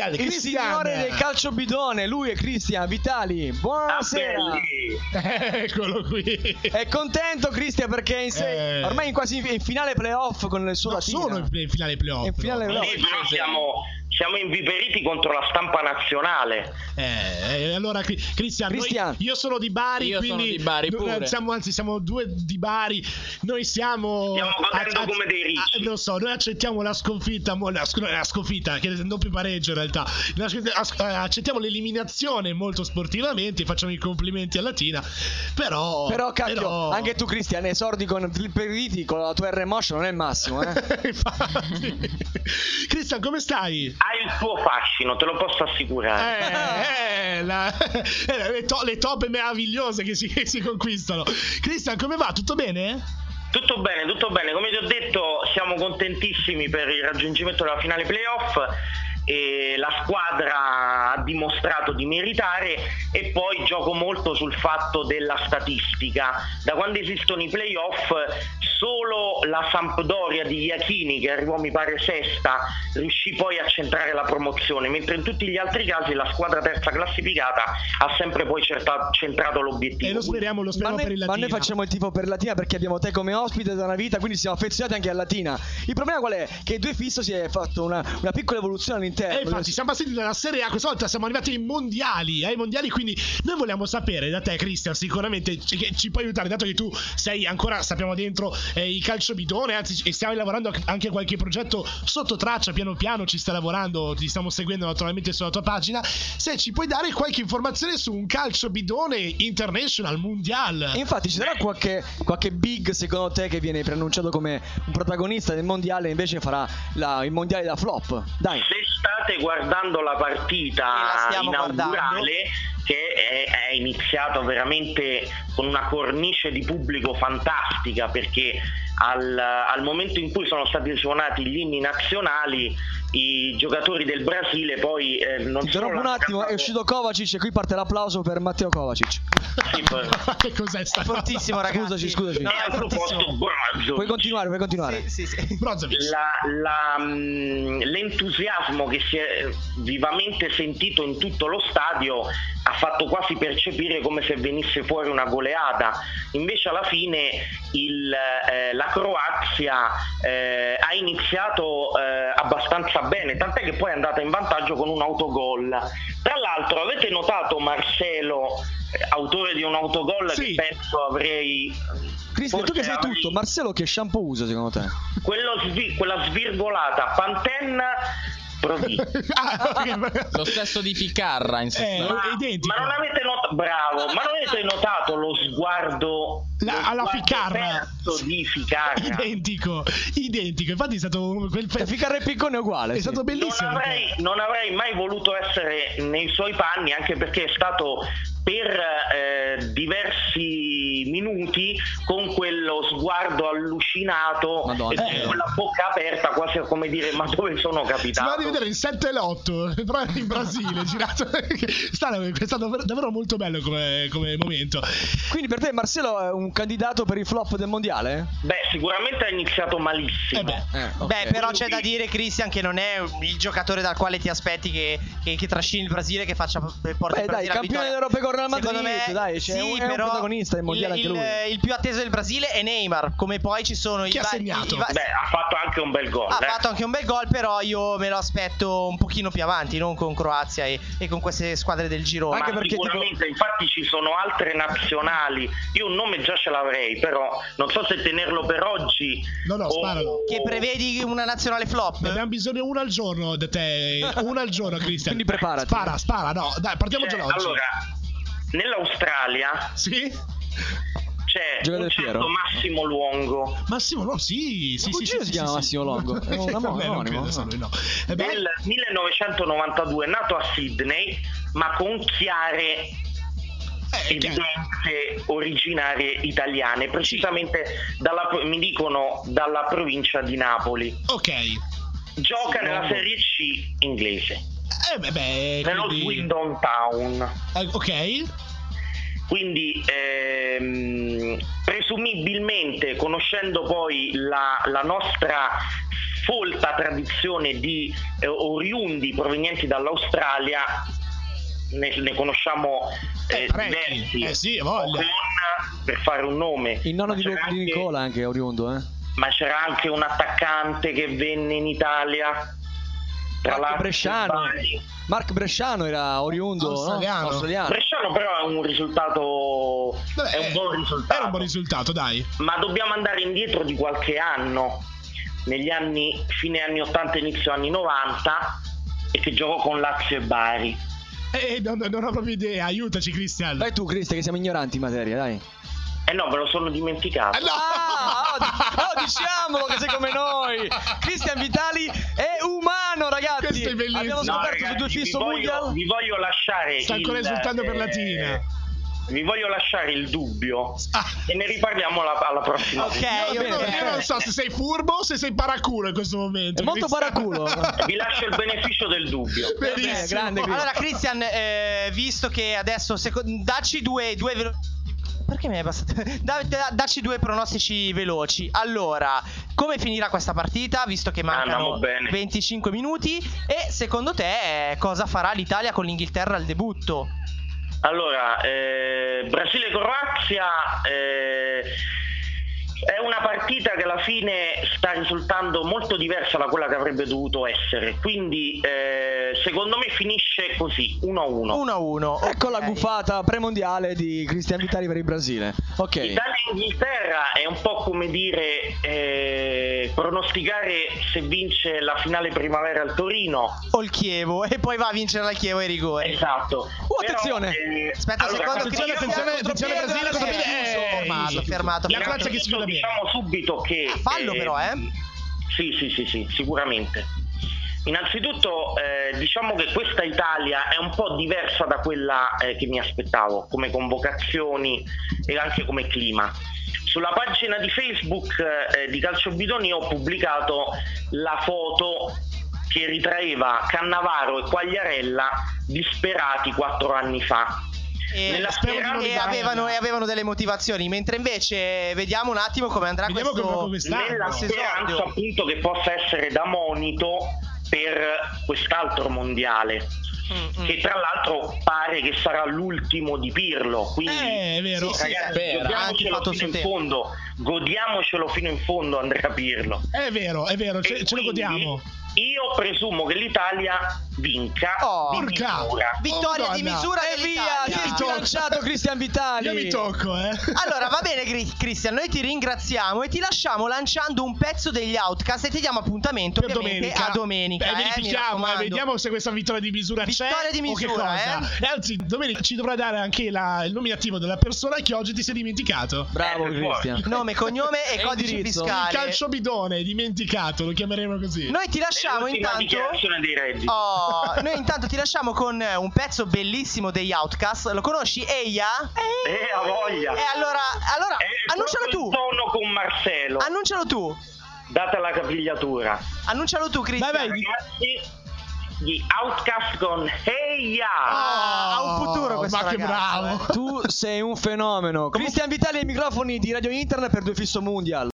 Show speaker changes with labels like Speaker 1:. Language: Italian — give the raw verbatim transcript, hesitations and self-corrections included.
Speaker 1: Cristian,
Speaker 2: il
Speaker 1: Cristian.
Speaker 2: signore del calcio bidone, lui è Cristian Vitali. Buonasera.
Speaker 1: Eccolo qui.
Speaker 2: È contento Cristian perché in sé,
Speaker 1: Eh.
Speaker 2: ormai in quasi in finale playoff con il suo
Speaker 1: No,
Speaker 2: Latina.
Speaker 1: sono in finale playoff.
Speaker 2: In finale
Speaker 1: però.
Speaker 2: playoff.
Speaker 3: Sì, però siamo, siamo inviperiti contro la stampa nazionale.
Speaker 1: Eh, eh, allora Cri- Cristian, noi-
Speaker 2: Cristian.
Speaker 1: io sono di Bari,
Speaker 4: Io sono
Speaker 1: quindi
Speaker 4: di Bari
Speaker 1: noi-
Speaker 4: pure.
Speaker 1: siamo, anzi siamo due di Bari. Noi siamo
Speaker 3: Stiamo godendo come dei ricci.
Speaker 1: ah, lo so, noi accettiamo la sconfitta, mo- la, sc- la sconfitta, che è il doppio pareggio in realtà. La sc- as- eh, accettiamo l'eliminazione molto sportivamente, facciamo i complimenti a Latina. Però
Speaker 2: Però cacchio,
Speaker 1: però-
Speaker 2: anche tu Cristian esordi con Triperiti con la tua R-Motion, non è il massimo, eh.
Speaker 1: Infatti. Cristian, come stai?
Speaker 3: Ha il suo fascino, te lo posso assicurare.
Speaker 1: Eh, eh, la- eh, le, to- le toppe meravigliose che si, che si conquistano. Cristian, come va? Tutto bene?
Speaker 3: Tutto bene, tutto bene. Come ti ho detto, siamo contentissimi per il raggiungimento della finale playoff. E la squadra ha dimostrato di meritare, e poi gioco molto sul fatto della statistica. Da quando esistono i playoff solo la Sampdoria di Iachini, che arrivò mi pare sesta, riuscì poi a centrare la promozione, mentre in tutti gli altri casi la squadra terza classificata ha sempre poi certa- centrato l'obiettivo.
Speaker 1: E lo speriamo, lo
Speaker 2: Ma
Speaker 1: speriamo
Speaker 2: noi,
Speaker 1: per il
Speaker 2: ma
Speaker 1: Latina.
Speaker 2: noi facciamo il tifo per Latina perché abbiamo te come ospite da una vita, quindi siamo affezionati anche a Latina. Il problema qual è? Che Due Fisso si è fatto una, una piccola evoluzione all'interno.
Speaker 1: E infatti siamo passati dalla Serie A, questa volta siamo arrivati ai mondiali, ai mondiali, quindi noi vogliamo sapere da te, Cristian, sicuramente ci, che ci puoi aiutare, dato che tu sei ancora, sappiamo dentro eh, il calcio bidone, anzi e stiamo lavorando anche a qualche progetto sotto traccia, piano piano ci sta lavorando, ti stiamo seguendo naturalmente sulla tua pagina, se ci puoi dare qualche informazione su un calcio bidone international, mondial.
Speaker 2: Infatti ci sarà qualche, qualche big secondo te che viene preannunciato come un protagonista del mondiale e invece farà la- il mondiale da flop? Dai.
Speaker 3: Se state guardando la
Speaker 5: E la
Speaker 3: partita
Speaker 5: stiamo
Speaker 3: inaugurale,
Speaker 5: guardando.
Speaker 3: che è, è iniziato veramente con una cornice di pubblico fantastica, perché al, al momento in cui sono stati suonati gli inni nazionali, i giocatori del Brasile poi eh, non
Speaker 2: Ti
Speaker 3: solo
Speaker 2: interrompo un
Speaker 3: l'hanno
Speaker 2: attimo, è
Speaker 3: cantato-
Speaker 2: uscito Kovacic e qui parte l'applauso per Matteo Kovacic.
Speaker 3: Sì, poi-
Speaker 1: Che cos'è sta
Speaker 5: Fortissimo, ragazzi.
Speaker 2: Scusaci, scusaci.
Speaker 5: No,
Speaker 3: e
Speaker 5: è
Speaker 3: al proposito,
Speaker 5: fortissimo.
Speaker 3: Brozovic.
Speaker 2: Puoi continuare, puoi continuare.
Speaker 5: Sì, sì, sì.
Speaker 1: Brozovic.
Speaker 3: La- la, mh, l'entusiasmo che si è vivamente sentito in tutto lo stadio ha fatto quasi percepire come se venisse fuori una goleata. Invece alla fine il, eh, la Croazia eh, ha iniziato eh, abbastanza bene, tant'è che poi è andata in vantaggio con un autogol. Tra l'altro avete notato Marcelo, eh, autore di un autogol,
Speaker 1: Sì.
Speaker 3: che penso avrei...
Speaker 2: Cristian, tu che
Speaker 3: forse
Speaker 2: sei
Speaker 3: avrei-
Speaker 2: tutto, Marcelo che shampoo usa secondo te?
Speaker 3: quello svi- quella svirgolata Pantene Provi.
Speaker 1: Ah, ok.
Speaker 4: Lo stesso di Ficarra in
Speaker 1: Eh,
Speaker 4: sostanza.
Speaker 3: ma,
Speaker 1: identico.
Speaker 3: ma non avete notato, bravo, ma non avete notato lo sguardo,
Speaker 1: La-
Speaker 3: lo
Speaker 1: alla
Speaker 3: sguardo
Speaker 1: Ficarra.
Speaker 3: perso di Ficarra?
Speaker 1: Identico, identico. Infatti è stato quel
Speaker 2: E Ficarra e Piccone è uguale.
Speaker 1: è
Speaker 2: sì.
Speaker 1: stato
Speaker 3: Non
Speaker 1: bellissimo.
Speaker 3: avrei, non avrei mai voluto essere nei suoi panni, anche perché è stato per eh, diversi minuti con quello sguardo allucinato
Speaker 2: Madonna.
Speaker 3: e con la bocca aperta, quasi come dire: ma dove sono
Speaker 1: Si va a
Speaker 3: capitato?
Speaker 1: rivedere il sette e l'otto però in Brasile girato. Sta- è stato ver- davvero molto bello come, come momento.
Speaker 2: Quindi per te Marcelo è un candidato per il flop del mondiale?
Speaker 3: Beh, sicuramente ha iniziato malissimo.
Speaker 1: Eh beh.
Speaker 2: Eh, ok.
Speaker 5: Beh, però c'è da dire, Cristian, che non è il giocatore dal quale ti aspetti che, che, che trascini il Brasile, che faccia porti
Speaker 2: Beh,
Speaker 5: il
Speaker 2: dai,
Speaker 5: Brasile alla
Speaker 2: campione
Speaker 5: vittoria.
Speaker 2: d'Europa con Real Madrid,
Speaker 5: Secondo me,
Speaker 2: dai, cioè,
Speaker 5: sì,
Speaker 2: è un- è un
Speaker 5: però
Speaker 2: protagonista del mondiale
Speaker 5: il,
Speaker 2: anche lui.
Speaker 5: il, il più atteso del Brasile è Neymar, come poi ci sono
Speaker 1: Chi
Speaker 5: i
Speaker 1: ha
Speaker 5: vari-
Speaker 1: segnato?
Speaker 5: i va-
Speaker 3: Beh, ha fatto anche un bel gol.
Speaker 5: ha
Speaker 3: eh.
Speaker 5: fatto anche un bel gol, però io me lo aspetto un pochino più avanti, non con Croazia e, e con queste squadre del girone.
Speaker 2: Anche
Speaker 3: Ma
Speaker 2: perché
Speaker 3: sicuramente, infatti ci sono altre nazionali, io un nome già ce l'avrei, però non so se tenerlo per oggi.
Speaker 1: No, no,
Speaker 3: o-
Speaker 1: sparalo.
Speaker 5: Che prevedi una nazionale flop?
Speaker 1: Ne abbiamo bisogno uno al giorno da te, uno al giorno, Cristian.
Speaker 2: Quindi preparati.
Speaker 1: Spara, spara, no, dai, partiamo
Speaker 3: Cioè,
Speaker 1: già da oggi.
Speaker 3: allora, nell'Australia
Speaker 1: Sì?
Speaker 3: c'è
Speaker 2: Giocatore
Speaker 3: un certo
Speaker 2: Piero?
Speaker 3: Massimo Luongo.
Speaker 1: Massimo, no, sì, sì, sì,
Speaker 2: cugino
Speaker 1: sì,
Speaker 2: si
Speaker 1: sì,
Speaker 2: chiama
Speaker 1: sì.
Speaker 2: Massimo Longo. È un
Speaker 1: Vabbè, non
Speaker 2: anonimo,
Speaker 1: credo sia
Speaker 2: no.
Speaker 1: lui, no. Eh beh,
Speaker 3: Nel millenovecentonovantadue, nato a Sydney, ma con chiare
Speaker 1: eh, che-
Speaker 3: evidenze originarie italiane, precisamente dalla, mi dicono dalla provincia di Napoli.
Speaker 1: ok.
Speaker 3: Gioca
Speaker 2: Sì,
Speaker 3: nella
Speaker 2: Longo.
Speaker 3: Serie C inglese,
Speaker 1: Eh, beh, beh,
Speaker 3: nello
Speaker 1: quindi-
Speaker 3: Swindon Town.
Speaker 1: eh, ok.
Speaker 3: Quindi ehm, presumibilmente, conoscendo poi la, la nostra folta tradizione di eh, oriundi provenienti dall'Australia, ne, ne conosciamo eh,
Speaker 1: Eh, parecchi.
Speaker 3: diversi.
Speaker 1: Eh sì, voglia.
Speaker 3: Ocon, per fare un nome.
Speaker 2: Il nonno
Speaker 3: Ma
Speaker 2: di,
Speaker 3: c'era
Speaker 2: di
Speaker 3: anche-
Speaker 2: Nicola anche oriundo, eh.
Speaker 3: Ma c'era anche un attaccante che venne in Italia. Tra
Speaker 2: Mark
Speaker 3: l'altro,
Speaker 2: Bresciano.
Speaker 3: Bari.
Speaker 2: Mark Bresciano era oriundo,
Speaker 1: Australiano.
Speaker 2: no? Australiano.
Speaker 3: Bresciano però è un risultato,
Speaker 1: Vabbè,
Speaker 3: è un buon risultato.
Speaker 1: Era un buon risultato, dai.
Speaker 3: Ma dobbiamo andare indietro di qualche anno, negli anni fine anni ottanta inizio anni novanta, e che giocò con Lazio e Bari.
Speaker 1: Eh, non, non ho proprio idea, aiutaci Cristian.
Speaker 2: Vai tu, Cristian, che siamo ignoranti in materia, dai.
Speaker 3: Eh no, me lo sono dimenticato.
Speaker 1: Eh, no!
Speaker 2: Ah, oh, di- oh, diciamolo che sei come noi. Cristian Vitali è umano, ragazzi.
Speaker 1: Questo è bellissimo.
Speaker 2: Abbiamo
Speaker 3: No,
Speaker 2: scoperto su
Speaker 3: ragazzi,
Speaker 2: due
Speaker 3: vi
Speaker 2: fisso
Speaker 3: voglio,
Speaker 2: Mundial.
Speaker 3: vi voglio lasciare
Speaker 1: Sta ancora
Speaker 3: il,
Speaker 1: esultando per Latina.
Speaker 3: Vi voglio lasciare il dubbio
Speaker 1: Ah.
Speaker 3: e ne riparliamo alla, alla prossima.
Speaker 5: Ok,
Speaker 3: puntata.
Speaker 5: io,
Speaker 1: Io, non-
Speaker 2: bene,
Speaker 1: io non so se sei furbo o se sei paraculo in questo momento.
Speaker 2: È molto
Speaker 1: Cristian.
Speaker 2: paraculo.
Speaker 3: Vi lascio il beneficio del dubbio.
Speaker 1: Benissimo.
Speaker 2: Bene, grande Cristian.
Speaker 5: Allora, Christian, eh, visto che adesso seco- dacci due, due velo- perché mi hai passato? Da- da- dacci due pronostici veloci. Allora, come finirà questa partita? Visto che mancano
Speaker 3: Andiamo bene.
Speaker 5: venticinque minuti. E secondo te, eh, cosa farà l'Italia con l'Inghilterra al debutto?
Speaker 3: Allora, eh, Brasile-Croazia eh, è una partita che alla fine sta risultando molto diversa da quella che avrebbe dovuto essere, quindi eh, secondo me finisce così, uno a uno.
Speaker 5: uno a uno.
Speaker 2: Ecco la
Speaker 5: ok.
Speaker 2: gufata premondiale di Cristian Vitali per il Brasile. Ok.
Speaker 3: Italia-Inghilterra è un po' come dire eh, pronosticare se vince la finale primavera al Torino.
Speaker 5: O il Chievo. E poi va a vincere la Chievo ai rigori.
Speaker 3: Esatto.
Speaker 2: Uh, attenzione.
Speaker 3: eh,
Speaker 5: Aspetta un secondo,
Speaker 1: Attenzione,
Speaker 5: Cristian,
Speaker 1: attenzione, attenzione
Speaker 2: contropiede,
Speaker 1: Brasile, contropiede.
Speaker 2: adesso
Speaker 1: Eh,
Speaker 5: fermato, fermato,
Speaker 1: La
Speaker 5: fermato.
Speaker 1: Francia che si chiude bene.
Speaker 3: Diciamo subito che
Speaker 5: Fallo però, eh.
Speaker 3: Sì, sì, sì, sì, sicuramente. Innanzitutto eh, diciamo che questa Italia è un po' diversa da quella eh, che mi aspettavo come convocazioni e anche come clima. Sulla pagina di Facebook eh, di Calcio Bidoni ho pubblicato la foto che ritraeva Cannavaro e Quagliarella disperati quattro anni fa.
Speaker 5: E,
Speaker 3: Nella speranza-
Speaker 5: e avevano, e avevano delle motivazioni. Mentre invece vediamo un attimo come andrà
Speaker 1: Vediamo
Speaker 5: questo,
Speaker 1: come- come sta.
Speaker 3: Nella
Speaker 5: questo
Speaker 3: speranza
Speaker 5: esordio.
Speaker 3: appunto che possa essere da monito per quest'altro mondiale,
Speaker 5: Mm, mm.
Speaker 3: che tra l'altro pare che sarà l'ultimo di Pirlo, quindi
Speaker 1: Eh, è vero.
Speaker 5: Sì, sì,
Speaker 3: ragazzi,
Speaker 5: spera. Anche
Speaker 3: godiamocelo
Speaker 5: fatto
Speaker 3: fino
Speaker 5: suo
Speaker 3: in
Speaker 5: tempo.
Speaker 3: fondo, godiamocelo fino in fondo Andrea Pirlo.
Speaker 1: È vero, è vero, ce,
Speaker 3: E
Speaker 1: ce lo
Speaker 3: quindi
Speaker 1: godiamo.
Speaker 3: Io presumo che l'Italia vinca
Speaker 5: Oh.
Speaker 3: di
Speaker 1: Porca.
Speaker 3: misura.
Speaker 5: Vittoria
Speaker 1: Oh,
Speaker 5: di
Speaker 1: Madonna.
Speaker 5: misura
Speaker 2: E via,
Speaker 5: dell'Italia.
Speaker 2: si è sbilanciato Cristian Vitali.
Speaker 1: Io mi tocco, eh.
Speaker 5: Allora va bene Cri- Cristian, noi ti ringraziamo e ti lasciamo lanciando un pezzo degli Outcast e ti diamo appuntamento
Speaker 1: Per
Speaker 5: ovviamente
Speaker 1: domenica.
Speaker 5: a domenica.
Speaker 1: Eh,
Speaker 5: eh, mi
Speaker 1: verifichiamo, eh,
Speaker 5: raccomando.
Speaker 1: vediamo se questa vittoria di misura
Speaker 5: Vittoria
Speaker 1: c'è
Speaker 5: di
Speaker 1: o che
Speaker 5: misura,
Speaker 1: cosa.
Speaker 5: eh.
Speaker 1: E anzi, domenica ci dovrà dare anche la- il nominativo della persona che oggi ti sei dimenticato.
Speaker 2: Bravo
Speaker 3: Eh,
Speaker 2: Cristian.
Speaker 5: Nome, cognome e
Speaker 2: E
Speaker 5: codice
Speaker 2: indirizzo.
Speaker 1: Il
Speaker 5: fiscale.
Speaker 1: calcio bidone, dimenticato, lo chiameremo così.
Speaker 5: Noi ti
Speaker 3: È
Speaker 5: lasciamo
Speaker 3: l'ultima
Speaker 5: intanto.
Speaker 3: dichiarazione dei redditi.
Speaker 5: Oh, noi intanto ti lasciamo con eh, un pezzo bellissimo degli Outcast. Lo conosci? Eia?
Speaker 3: Eh, ha voglia.
Speaker 5: E allora, allora
Speaker 3: È
Speaker 5: annuncialo
Speaker 3: proprio
Speaker 5: tu.
Speaker 3: il tono con Marcelo,
Speaker 5: Annuncialo tu.
Speaker 3: data la capigliatura.
Speaker 5: Annuncialo tu, Cristian.
Speaker 1: Vai, vai.
Speaker 3: Ragazzi, gli Outcast con Hey Ya!
Speaker 5: Ah, ha un futuro questo
Speaker 1: Ma che
Speaker 5: ragazzo,
Speaker 1: bravo.
Speaker 2: Tu sei un fenomeno. Cristian Vitali ai microfoni di Radio Internet per Due Fisso Mundial.